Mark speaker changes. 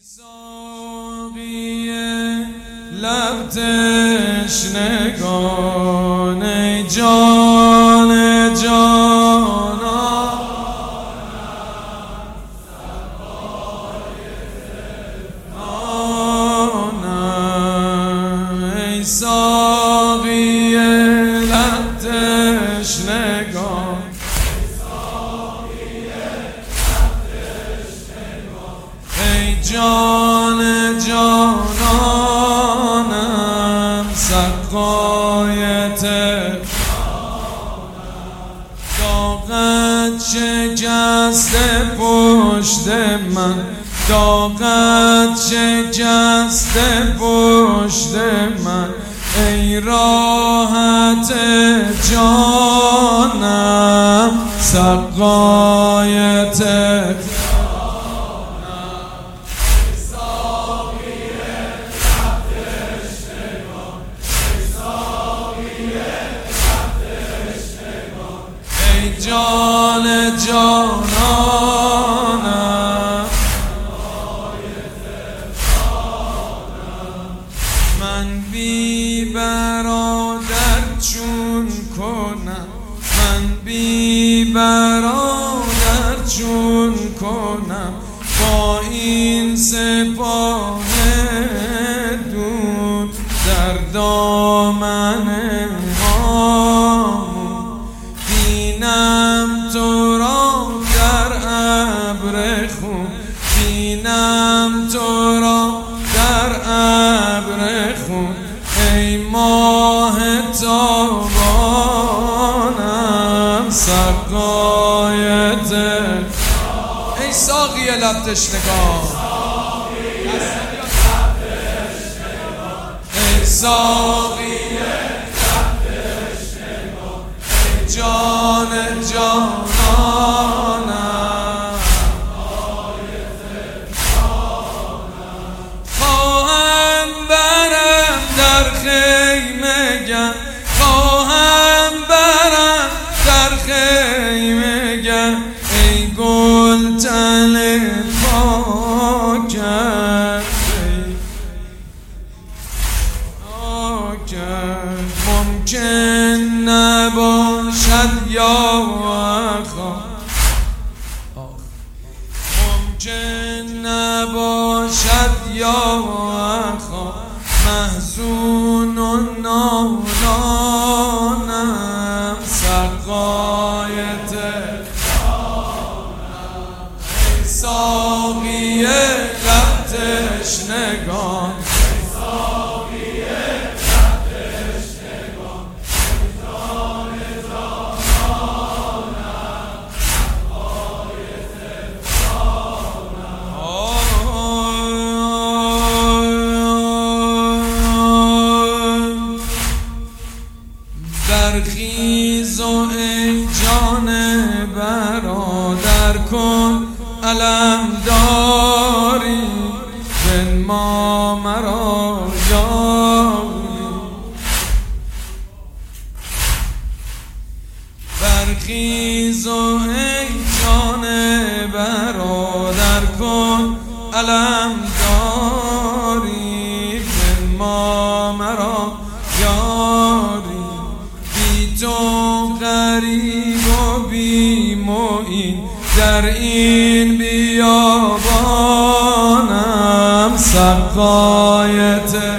Speaker 1: ساقی لب تشنگان ای جان جانان ای ساقی لب تشنگان ای جان جانانم سقای داغت شکسته پشت من داغت شکسته پشت من ای راحت جانم سقای جان جانانم من بی برادر چون کنم من بی برادر چون کنم با این سپاه دود در دامن بینم تو را در ابر خون بینم تو را در ابر خون ای ماه تابانم سقای ای ساقی لب تشنگان ای ساقی جان جانانم خواهم برم در خیمه گه خواهم برم در خیمه گه ای گل تن پاکت ممکن نباشد یا خواهم ممکن نباشد یا خواهم محزون و نالانم سقای ای ساقی لب تشنگان برخیز و ای جان برادر کن علمداری بنما مرا یاری برخیز و ای جان برادر کن علمداری بنما مرا یاری تو غریب و بی معین در این بیابانم سقایت